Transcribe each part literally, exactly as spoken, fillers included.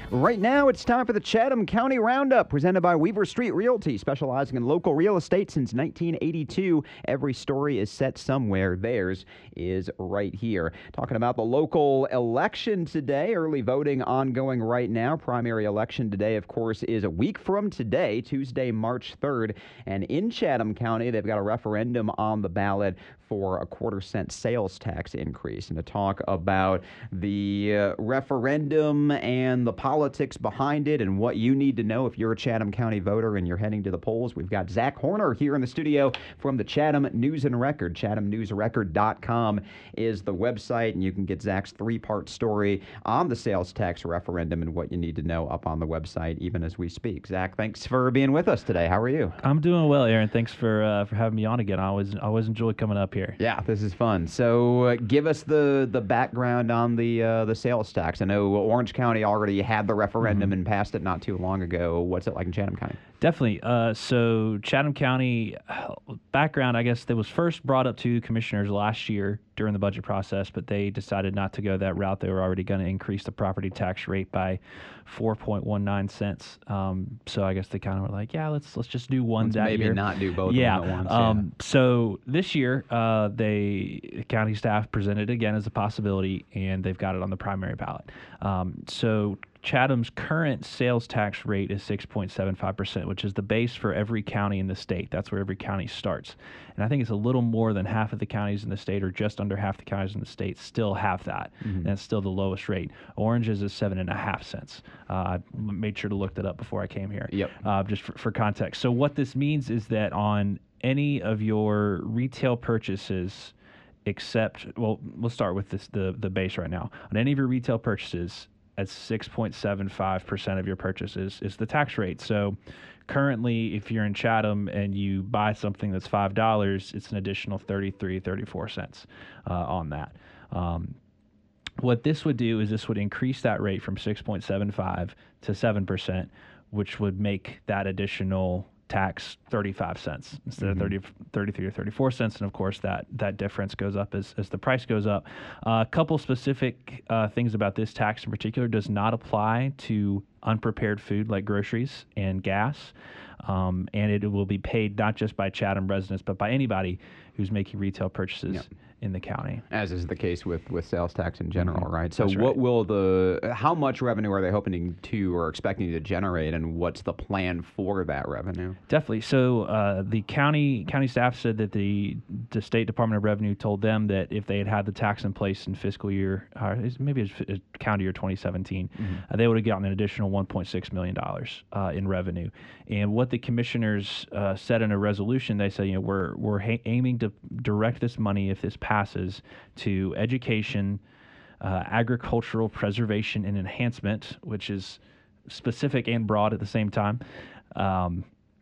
Right now, it's time for the Chatham County Roundup, presented by Weaver Street Realty, specializing in local real estate since nineteen eighty-two. Every story is set somewhere. Theirs is right here. Talking about the local election today, early voting ongoing right now. Primary election today, of course, is a week from today, Tuesday, March third. And in Chatham County, they've got a referendum on the ballot for a quarter cent sales tax increase. And to talk about the uh, referendum and the politics behind it and what you need to know if you're a Chatham County voter and you're heading to the polls, we've got Zach Horner here in the studio from the Chatham News and Record. chatham news record dot com is the website, and you can get Zach's three-part story on the sales tax referendum and what you need to know up on the website even as we speak. Zach, thanks for being with us today. How are you? I'm doing well, Aaron. Thanks for uh, for having me on again. I always I always enjoy coming up here. Yeah, this is fun. So uh, give us the, the background on the uh, the sales tax. I know Orange County already had the referendum Mm-hmm. and passed it not too long ago. What's it like in Chatham County? Definitely. Uh, so Chatham County, background, I guess, that was first brought up to commissioners last year during the budget process, but they decided not to go that route. They were already going to increase the property tax rate by four point one nine cents. Um, so I guess they kind of were like, yeah, let's let's just do one Let's that maybe year. not do both yeah. of them at once. Um, so this year, uh, they county staff presented again as a possibility, and they've got it on the primary ballot. Um, so Chatham's current sales tax rate is six point seven five percent, which is the base for every county in the state. That's where every county starts. And I think it's a little more than half of the counties in the state, or just under half the counties in the state, still have that. Mm-hmm. And that's still the lowest rate. Orange's is seven and a half cents. Uh, I made sure to look that up before I came here, Yep. uh, just for, for context. So what this means is that on any of your retail purchases, except, well, we'll start with this the, the base right now. On any of your retail purchases, at six point seven five percent of your purchases is the tax rate. So currently, if you're in Chatham and you buy something that's five dollars, it's an additional thirty-three, thirty-four cents uh, on that. Um, what this would do is this would increase that rate from six point seven five to seven percent, which would make that additional tax thirty-five cents instead mm-hmm. of thirty, thirty-three or thirty-four cents. And of course, that, that difference goes up as, as the price goes up. Uh, a couple specific uh, things about this tax in particular: does not apply to unprepared food like groceries and gas. Um, and it will be paid not just by Chatham residents, but by anybody who's making retail purchases yep. in the county. As is the case with, with sales tax in general, mm-hmm. right? So That's what right. will the, how much revenue are they hoping to or expecting to generate, and what's the plan for that revenue? Definitely. So uh, the county county staff said that the, the State Department of Revenue told them that if they had had the tax in place in fiscal year, uh, maybe it's f- calendar year twenty seventeen, mm-hmm. uh, they would have gotten an additional one point six million dollars uh, in revenue. And what the commissioners uh, said in a resolution, they said, you know, we're we're ha- aiming to direct this money, if this passes, to education, uh, agricultural preservation and enhancement, which is specific and broad at the same time. Um,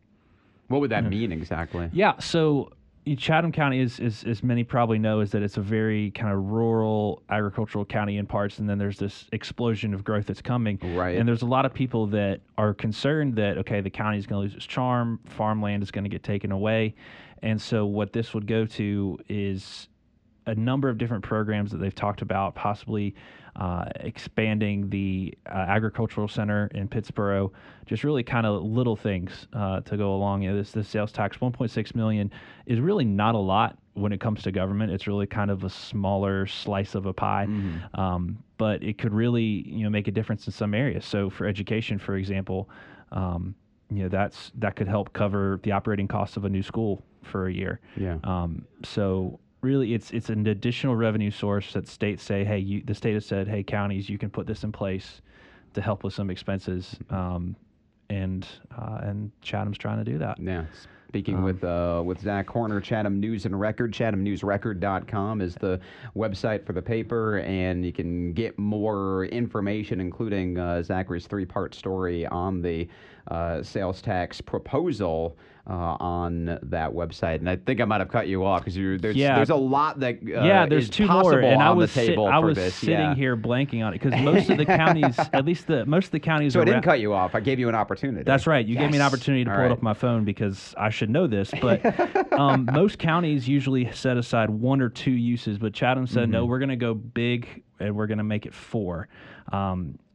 what would that mean exactly? Yeah, so Chatham County is, is, as many probably know, is that it's a very kind of rural agricultural county in parts, and then there's this explosion of growth that's coming. Right. And there's a lot of people that are concerned that, okay, the county is going to lose its charm, farmland is going to get taken away. And so what this would go to is a number of different programs that they've talked about, possibly uh, expanding the uh, agricultural center in Pittsboro, just really kind of little things uh, to go along. You know, this, this sales tax, one point six million dollars, is really not a lot when it comes to government. It's really kind of a smaller slice of a pie, mm-hmm. um, but it could really, you know, make a difference in some areas. So for education, for example, um, you know, that's that could help cover the operating costs of a new school for a year. Yeah. Um, so really, it's it's an additional revenue source that states say, hey, you, the state has said, hey, counties, you can put this in place to help with some expenses, um, and uh, and Chatham's trying to do that. Yeah. Speaking Um, with uh, with Zach Horner, Chatham News and Record, chatham news record dot com is the website for the paper, and you can get more information, including uh, Zachary's three-part story on the uh, sales tax proposal uh, on that website. And I think I might have cut you off because there's Yeah. there's a lot that uh, yeah, there's is two possible more, and I on was the sit- table I for was this. sitting yeah. here blanking on it because most of the counties, at least the most of the counties, So I around, didn't cut you off. I gave you an opportunity. That's right. You Yes. gave me an opportunity to All pull right. it up my phone because I should know this. But um, most counties usually set aside one or two uses, but Chatham said, Mm-hmm. no, we're going to go big and we're going to make it four. Um,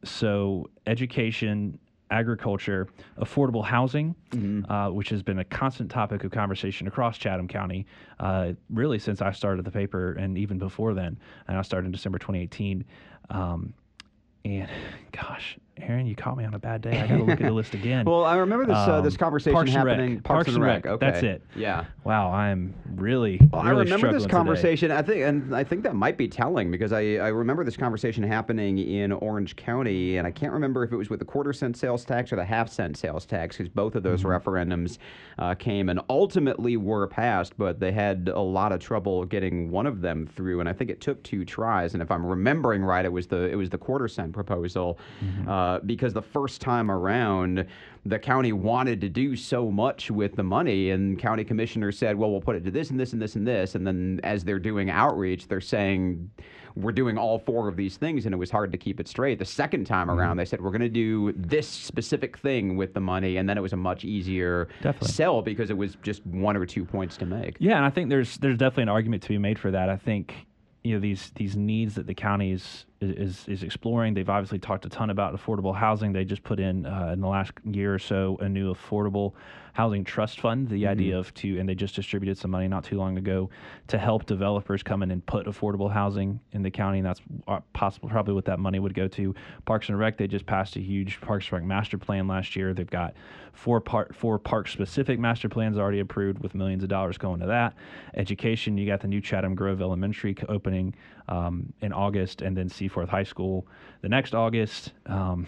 so education, agriculture, affordable housing, Mm-hmm. uh, which has been a constant topic of conversation across Chatham County, uh, really since I started the paper and even before then. And I started in December twenty eighteen. Um, and gosh, Aaron, you caught me on a bad day. I got to look at the list again. Well, I remember this uh, this Um, conversation Parks and Rec. happening. Parks and Rec. Okay. That's it. Yeah. Wow, I'm really, Well, really I remember struggling this today. conversation. I think, and I think that might be telling because I, I remember this conversation happening in Orange County, and I can't remember if it was with the quarter cent sales tax or the half cent sales tax, because both of those Mm-hmm. referendums uh, came and ultimately were passed, but they had a lot of trouble getting one of them through, and I think it took two tries. And if I'm remembering right, it was the it was the quarter cent proposal, Mm-hmm. uh, because the first time around, the county wanted to do so much with the money, and county commissioners said, well, we'll put it to this and this and this and this. And then as they're doing outreach, they're saying, we're doing all four of these things, and it was hard to keep it straight. The second time around, they said, we're going to do this specific thing with the money, and then it was a much easier Definitely. sell because it was just one or two points to make. Yeah, and I think there's there's definitely an argument to be made for that. I think you know these these needs that the county is is is exploring. They've obviously talked a ton about affordable housing. They just put in uh, in the last year or so a new affordable housing trust fund. The idea of to and they just distributed some money not too long ago to help developers come in and put affordable housing in the county, and that's uh, possible probably what that money would go to. Parks and Rec, they just passed a huge Parks and Rec master plan last year. They've got four part four park specific master plans already approved with millions of dollars going to that. Education, you got the new Chatham Grove Elementary c- opening um, in August, and then Seaforth High School the next August. Um,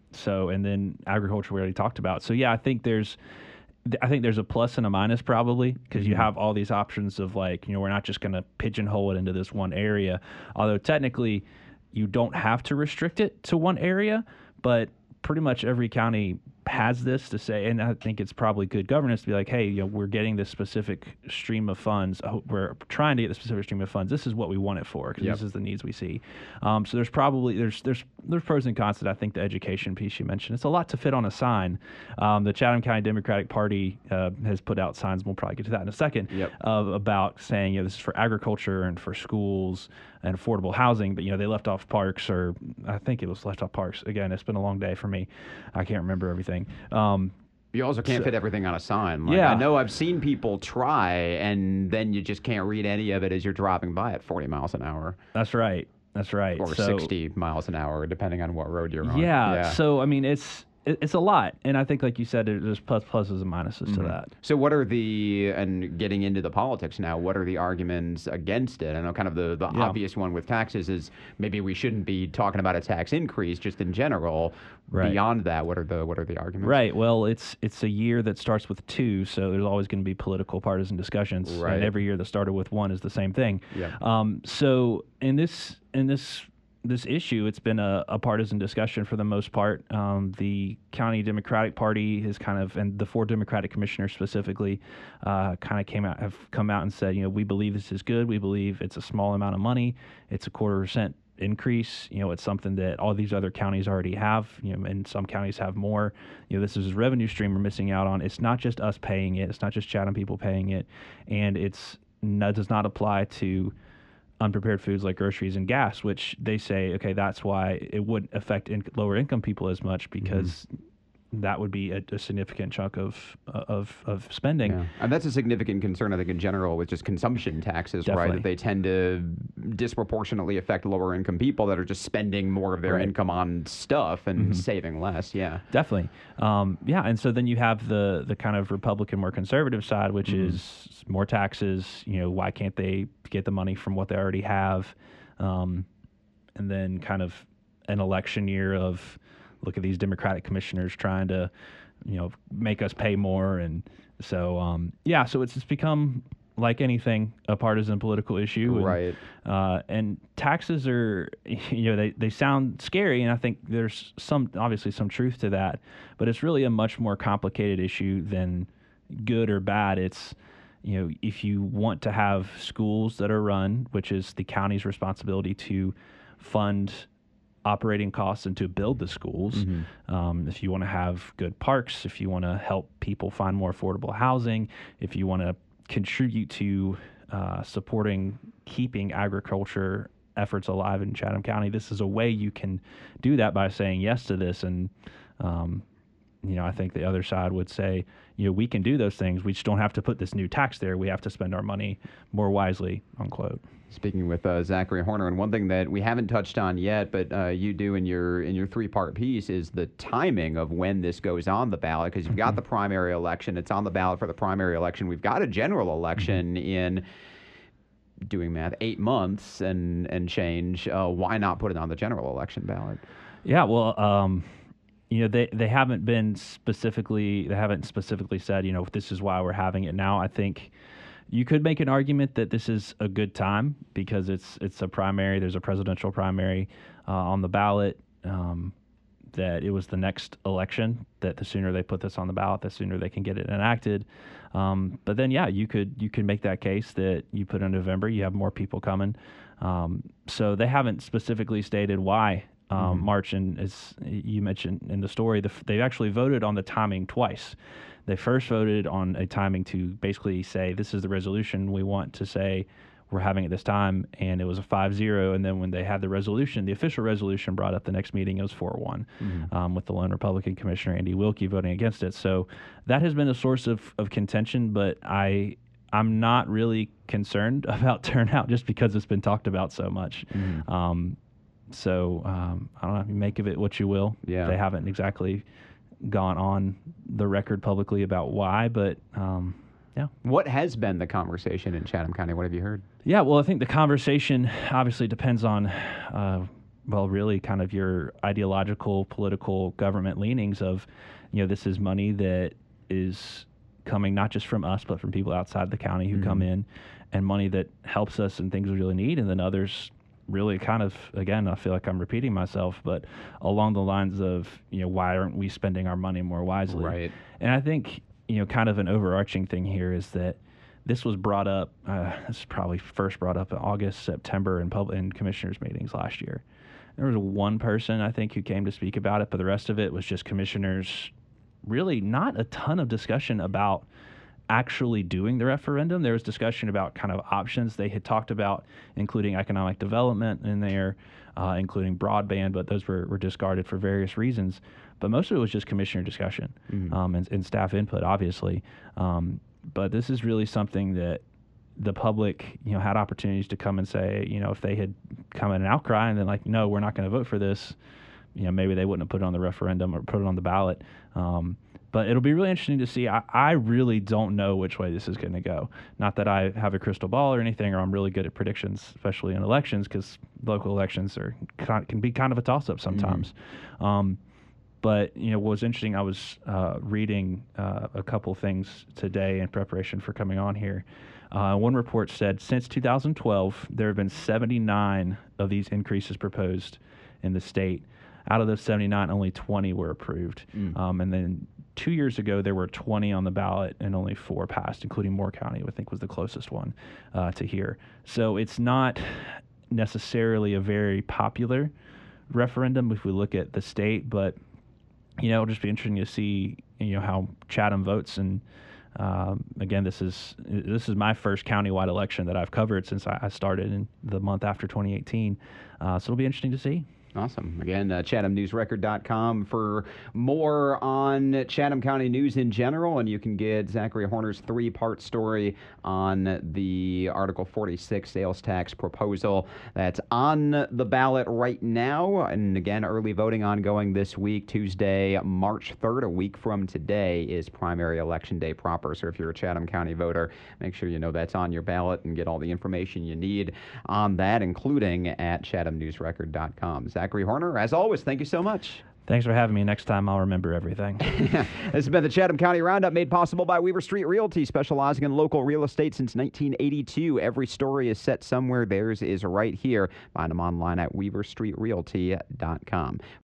so and then agriculture we already talked about. So yeah, I think there's I think there's a plus and a minus probably because you have all these options of like, you know, we're not just going to pigeonhole it into this one area. Although technically you don't have to restrict it to one area, but pretty much every county has this to say, and I think it's probably good governance to be like, hey, you know, we're getting this specific stream of funds. Oh, we're trying to get the specific stream of funds. This is what we want it for because Yep. this is the needs we see. Um, so there's probably there's there's there's pros and cons to that. I think the education piece you mentioned, it's a lot to fit on a sign. Um, the Chatham County Democratic Party uh, has put out signs. We'll probably get to that in a second. Yep. Of about saying, you know, this is for agriculture and for schools and affordable housing, but you know they left off parks, or I think it was left off parks. Again, it's been a long day for me. I can't remember everything. Um, You also can't So- fit everything on a sign. Like, Yeah. I know I've seen people try, and then you just can't read any of it as you're driving by at forty miles an hour that's right. That's right. or So- sixty miles an hour, depending on what road you're on. Yeah, So I mean, it's it, it's a lot, and I think, like you said, there's plus pluses and minuses to that. So what are the, and getting into the politics now, what are the arguments against it? I know kind of the, the Yeah. obvious one with taxes is maybe we shouldn't be talking about a tax increase just in general. Right. Beyond that, what are the what are the arguments? Right. Well, it's it's a year that starts with two, so there's always going to be political partisan discussions. Right. And every year that started with one is the same thing. Yeah. Um, so in this in this this issue, it's been a, a partisan discussion for the most part. Um, the county Democratic Party has kind of, and the four Democratic commissioners specifically, uh, kind of came out have come out and said, you know, we believe this is good. We believe it's a small amount of money. It's a quarter percent increase. You know, it's something that all these other counties already have, you know, and some counties have more. You know, this is a revenue stream we're missing out on. It's not just us paying it. It's not just Chatham people paying it. And it's that does not apply to unprepared foods like groceries and gas, which they say, okay, that's why it wouldn't affect in, lower income people as much because that would be a, a significant chunk of of of spending. Yeah. And that's a significant concern, I think, in general with just consumption taxes, right? Definitely. That they tend to disproportionately affect lower income people that are just spending more of their Right. income on stuff and saving less. Yeah. Definitely. Um, yeah, and so then you have the the kind of Republican, more conservative side, which is more taxes. You know, why can't they get the money from what they already have? Um, and then kind of an election year of look at these Democratic commissioners trying to, you know, make us pay more. And so, um, yeah, so it's, it's become, like anything, a partisan political issue. And, Right. Uh, and taxes are, you know, they, they sound scary, and I think there's some, obviously some truth to that, but it's really a much more complicated issue than good or bad. It's, you know, if you want to have schools that are run, which is the county's responsibility to fund operating costs and to build the schools. Um, if you want to have good parks, if you want to help people find more affordable housing, if you want to contribute to uh, supporting keeping agriculture efforts alive in Chatham County. This is a way you can do that by saying yes to this. And, um, you know, I think the other side would say, you know, we can do those things. We just don't have to put this new tax there. We have to spend our money more wisely, unquote. Speaking with uh, Zachary Horner, and one thing that we haven't touched on yet, but uh, you do in your in your three-part piece, is the timing of when this goes on the ballot, because you've got the primary election. It's on the ballot for the primary election. We've got a general election in, doing math, eight months and, and change. Uh, why not put it on the general election ballot? Yeah, well, um, you know, they, they haven't been specifically, they haven't specifically said, you know, this is why we're having it now. I think you could make an argument that this is a good time because it's it's a primary. There's a presidential primary uh, on the ballot. Um, that it was the next election. That the sooner they put this on the ballot, the sooner they can get it enacted. Um, but then, yeah, you could you could make that case that you put in November, you have more people coming. Um, so they haven't specifically stated why um, mm-hmm. March, and as you mentioned in the story, the, they actually voted on the timing twice. They first voted on a timing to basically say, this is the resolution we want to say we're having at this time, and it was a five zero. And then when they had the resolution, the official resolution brought up the next meeting, it was four one, mm-hmm. um, with the lone Republican Commissioner, Andy Wilkie, voting against it. So that has been a source of, of contention, but I, I'm not really concerned about turnout just because it's been talked about so much. Mm-hmm. Um, so um, I don't know, you make of it what you will. Yeah. They haven't exactly gone on the record publicly about why, but um, yeah. What has been the conversation in Chatham County? What have you heard? Yeah, well, I think the conversation obviously depends on, uh, well, really kind of your ideological, political, government leanings of, you know, this is money that is coming not just from us, but from people outside the county who mm-hmm. come in, and money that helps us and things we really need, and then others really kind of, again, I feel like I'm repeating myself, but along the lines of, you know, why aren't we spending our money more wisely? Right. And I think, you know, kind of an overarching thing here is that this was brought up, uh, this was probably first brought up in August, September in public in commissioners meetings last year. There was one person, I think, who came to speak about it, but the rest of it was just commissioners, really not a ton of discussion about actually doing the referendum. There was discussion about kind of options they had talked about, including economic development in there, uh, including broadband, but those were, were discarded for various reasons. But most of it was just commissioner discussion mm-hmm. um, and, and staff input, obviously. Um, but this is really something that the public, you know, had opportunities to come and say, you know, if they had come in an outcry and then like, no, we're not going to vote for this, you know, maybe they wouldn't have put it on the referendum or put it on the ballot. Um, But it'll be really interesting to see. I, I really don't know which way this is going to go. Not that I have a crystal ball or anything, or I'm really good at predictions, especially in elections, because local elections are can be kind of a toss-up sometimes. Mm-hmm. Um, but you know, what was interesting, I was uh, reading uh, a couple things today in preparation for coming on here. Uh, one report said since two thousand twelve, there have been seventy-nine of these increases proposed in the state. Out of those seventy-nine, only twenty were approved. Mm. Um, and then two years ago, there were twenty on the ballot and only four passed, including Moore County, I think was the closest one uh, to here. So it's not necessarily a very popular referendum if we look at the state, but, you know, it'll just be interesting to see, you know, how Chatham votes. And um, again, this is this is my first countywide election that I've covered since I started in the month after twenty eighteen. Uh, so it'll be interesting to see. Awesome. Again, uh, chatham news record dot com for more on Chatham County news in general, and you can get Zachary Horner's three-part story on the Article forty-six sales tax proposal that's on the ballot right now. And again, early voting ongoing this week, Tuesday, March third, a week from today, is primary election day proper. So if you're a Chatham County voter, make sure you know that's on your ballot and get all the information you need on that, including at chatham news record dot com. Zachary Horner, as always, thank you so much. Thanks for having me. Next time, I'll remember everything. This has been the Chatham County Roundup, made possible by Weaver Street Realty, specializing in local real estate since nineteen eighty-two. Every story is set somewhere. Theirs is right here. Find them online at weaver street realty dot com.